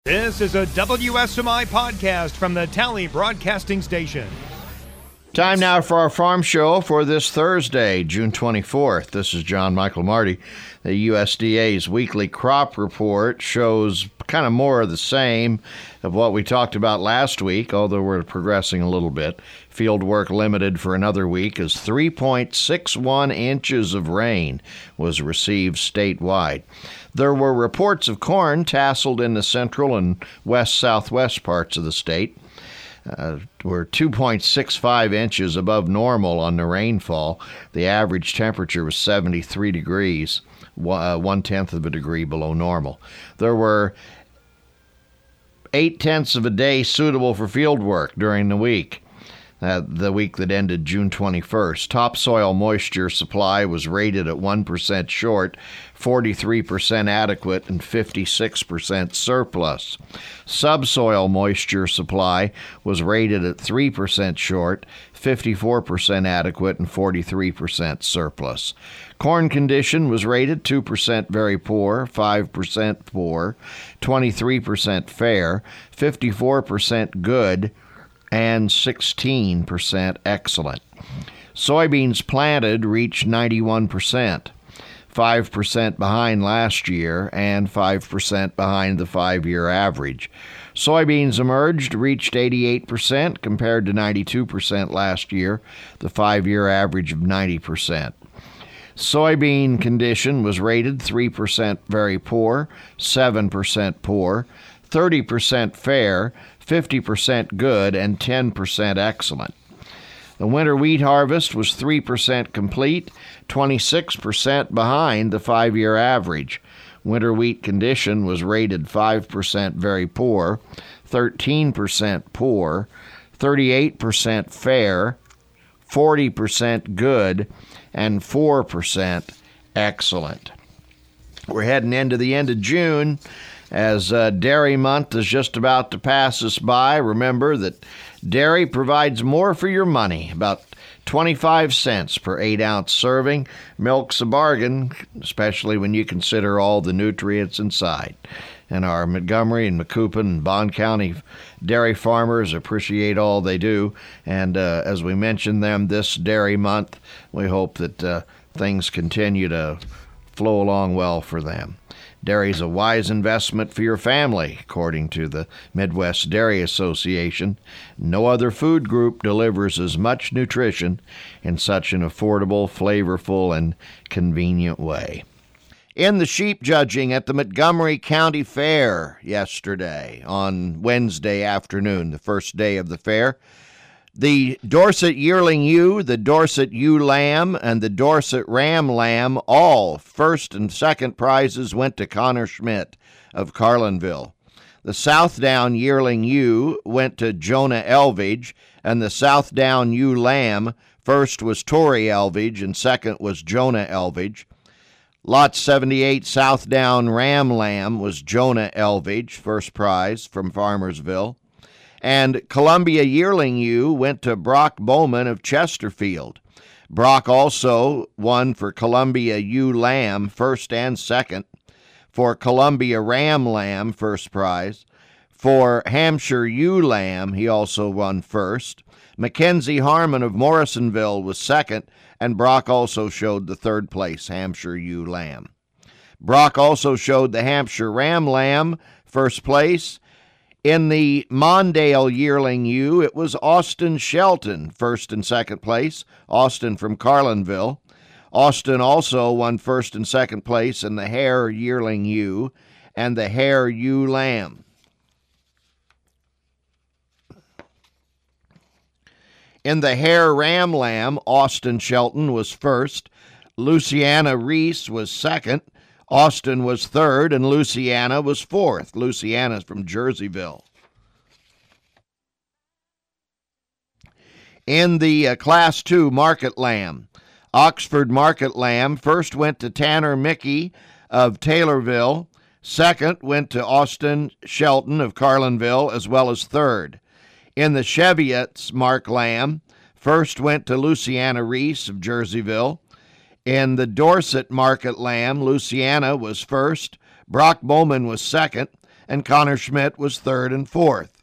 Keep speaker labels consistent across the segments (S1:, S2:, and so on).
S1: This is a WSMI podcast from the Tally Broadcasting Station.
S2: Time now for our farm show for this Thursday, June 24th. This is John Michael Marty. The USDA's weekly crop report shows kind of more of the same of what we talked about last week, although we're progressing a little bit. Field work limited for another week as 3.61 inches of rain was received statewide. There were reports of corn tasseled in the central and west-southwest parts of the state. We're 2.65 inches above normal on the rainfall. The average temperature was 73 degrees, 1/10 of a degree below normal. There were 0.8 of a day suitable for field work during the week that ended June 21st. Topsoil moisture supply was rated at 1% short, 43% adequate, and 56% surplus. Subsoil moisture supply was rated at 3% short, 54% adequate, and 43% surplus. Corn condition was rated 2% very poor, 5% poor, 23% fair, 54% good, and 16% excellent. Soybeans planted reached 91%, 5% behind last year and 5% behind the 5-year average. Soybeans emerged reached 88% compared to 92% last year, the 5-year average of 90%. Soybean condition was rated 3% very poor, 7% poor, 30% fair, 50% good, and 10% excellent. The winter wheat harvest was 3% complete, 26% behind the 5-year average. Winter wheat condition was rated 5% very poor, 13% poor, 38% fair, 40% good, and 4% excellent. We're heading into the end of June. As dairy month is just about to pass us by, remember that dairy provides more for your money, about 25 cents per 8-ounce serving. Milk's a bargain, especially when you consider all the nutrients inside. And our Montgomery and Macoupin and Bond County dairy farmers appreciate all they do. And as we mentioned them this dairy month, we hope that things continue to flow along well for them. Dairy is a wise investment for your family, according to the Midwest Dairy Association. No other food group delivers as much nutrition in such an affordable, flavorful, and convenient way. In the sheep judging at the Montgomery County Fair yesterday, on Wednesday afternoon, the first day of the fair, the Dorset Yearling Ewe, the Dorset Ewe Lamb, and the Dorset Ram Lamb, all first and second prizes went to Connor Schmidt of Carlinville. The Southdown Yearling Ewe went to Jonah Elvidge, and the Southdown Ewe Lamb, first was Tori Elvidge and second was Jonah Elvidge. Lot 78 Southdown Ram Lamb was Jonah Elvidge, first prize from Farmersville. And Columbia Yearling Ewe went to Brock Bowman of Chesterfield. Brock also won for Columbia Ewe Lamb, first and second. For Columbia Ram Lamb, first prize. For Hampshire Ewe Lamb, he also won first. Mackenzie Harmon of Morrisonville was second, and Brock also showed the third place Hampshire Ewe Lamb. Brock also showed the Hampshire Ram Lamb, first place. In the Mondale Yearling Ewe, it was Austin Shelton, first and second place. Austin from Carlinville. Austin also won first and second place in the Hare Yearling Ewe and the Hare Ewe Lamb. In the Hare Ram Lamb, Austin Shelton was first. Luciana Reese was second. Austin was third, and Luciana was fourth. Luciana's from Jerseyville. In the Class 2 Market Lamb, Oxford Market Lamb first went to Tanner Mickey of Taylorville. Second went to Austin Shelton of Carlinville, as well as third. In the Cheviot's Mark Lamb, first went to Luciana Reese of Jerseyville. In the Dorset Market Lamb, Luciana was first, Brock Bowman was second, and Connor Schmidt was third and fourth.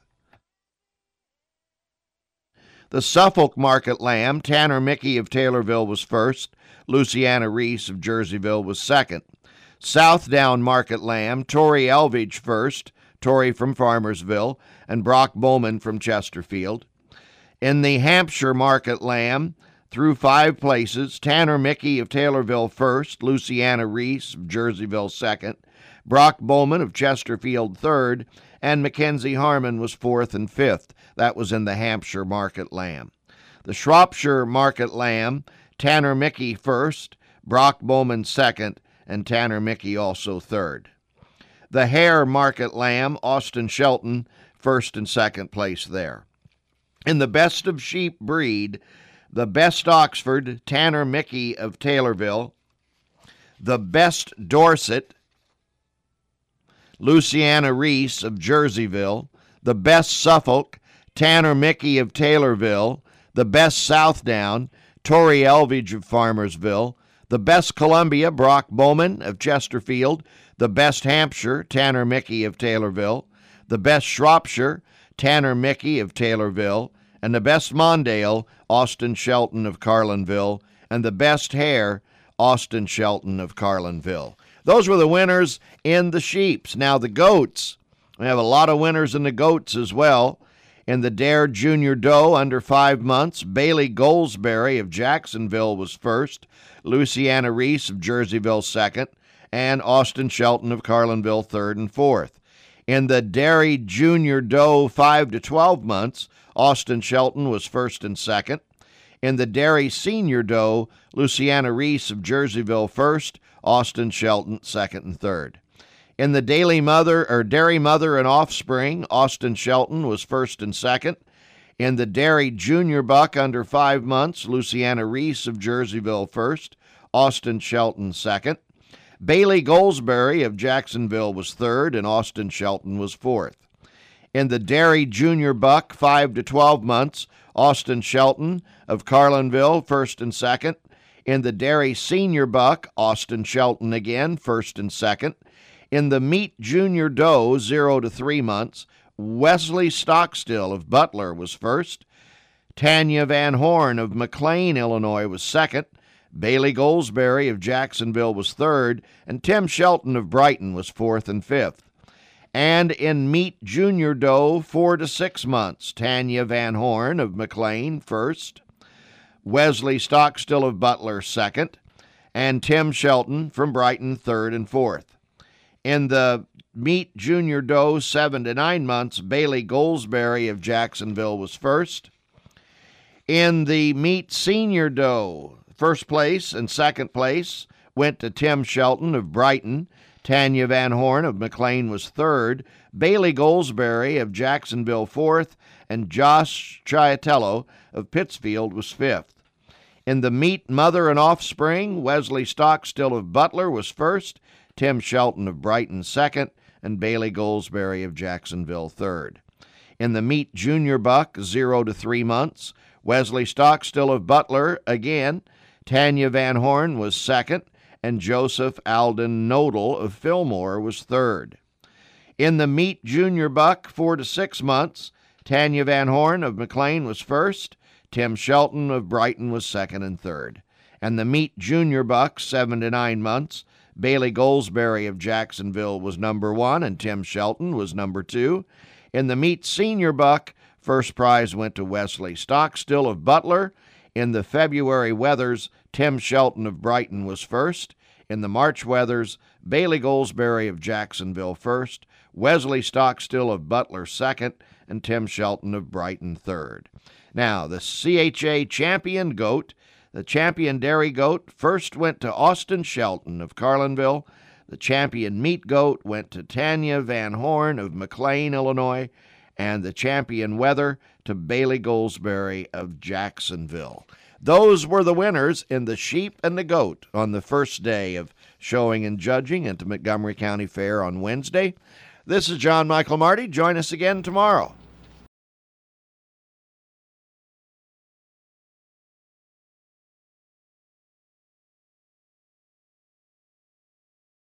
S2: The Suffolk Market Lamb, Tanner Mickey of Taylorville was first. Luciana Reese of Jerseyville was second. Southdown Market Lamb, Tori Elvidge first. Tori from Farmersville, and Brock Bowman from Chesterfield. In the Hampshire Market Lamb, through 5 places, Tanner Mickey of Taylorville first, Luciana Reese of Jerseyville second, Brock Bowman of Chesterfield third, and Mackenzie Harmon was fourth and fifth. That was in the Hampshire Market Lamb. The Shropshire Market Lamb, Tanner Mickey first, Brock Bowman second, and Tanner Mickey also third. The Hare Market Lamb, Austin Shelton, first and second place there. In the Best of Sheep breed, the Best Oxford, Tanner Mickey of Taylorville. The Best Dorset, Luciana Reese of Jerseyville. The Best Suffolk, Tanner Mickey of Taylorville. The Best Southdown, Tori Elvidge of Farmersville. The Best Columbia, Brock Bowman of Chesterfield. The Best Hampshire, Tanner Mickey of Taylorville. The Best Shropshire, Tanner Mickey of Taylorville. And the Best Mondale, Austin Shelton of Carlinville. And the Best Hare, Austin Shelton of Carlinville. Those were the winners in the sheeps. Now the goats, we have a lot of winners in the goats as well. In the Dare Junior Doe under 5 months, Bailey Goldsberry of Jacksonville was first. Luciana Reese of Jerseyville second. And Austin Shelton of Carlinville third and fourth. In the Dairy Junior Doe 5 to 12 months, Austin Shelton was first and second. In the Dairy Senior Doe, Luciana Reese of Jerseyville first, Austin Shelton second and third. In the Dairy Mother and Offspring, Austin Shelton was first and second. In the Dairy Junior Buck under 5 months, Luciana Reese of Jerseyville first, Austin Shelton second. Bailey Goldsberry of Jacksonville was third, and Austin Shelton was fourth. In the Dairy Junior Buck 5 to 12 months, Austin Shelton of Carlinville first and second. In the Dairy Senior Buck, Austin Shelton again, first and second. In the Meat Junior Doe 0 to 3 months, Wesley Stockstill of Butler was first. Tanya Van Horn of McLean, Illinois was second. Bailey Goldsberry of Jacksonville was third, and Tim Shelton of Brighton was fourth and fifth. And in Meat Junior Doe 4 to 6 months, Tanya Van Horn of McLean first, Wesley Stockstill of Butler second, and Tim Shelton from Brighton third and fourth. In the Meat Junior Doe 7 to 9 months, Bailey Goldsberry of Jacksonville was first. In the Meat Senior Doe, first place and second place went to Tim Shelton of Brighton. Tanya Van Horn of McLean was third. Bailey Goldsberry of Jacksonville fourth. And Josh Chiatello of Pittsfield was fifth. In the Meat Mother and Offspring, Wesley Stockstill of Butler was first. Tim Shelton of Brighton second. And Bailey Goldsberry of Jacksonville third. In the Meat Junior Buck 0 to 3 months, Wesley Stockstill of Butler again. Tanya Van Horn was second, and Joseph Alden Nodal of Fillmore was third. In the Meat Junior Buck 4 to 6 months, Tanya Van Horn of McLean was first, Tim Shelton of Brighton was second and third. And the Meat Junior Buck 7 to 9 months, Bailey Goldsberry of Jacksonville was number 1, and Tim Shelton was number 2. In the Meat Senior Buck, first prize went to Wesley Stockstill of Butler. In the February Weathers, Tim Shelton of Brighton was first. In the March Weathers, Bailey Goldsberry of Jacksonville first, Wesley Stockstill of Butler second, and Tim Shelton of Brighton third. Now, the CHA Champion Goat, the Champion Dairy Goat, first went to Austin Shelton of Carlinville. The Champion Meat Goat went to Tanya Van Horn of McLean, Illinois. And the Champion Weather to Bailey Goldsberry of Jacksonville. Those were the winners in the sheep and the goat on the first day of showing and judging at the Montgomery County Fair on Wednesday. This is John Michael Marty. Join us again tomorrow.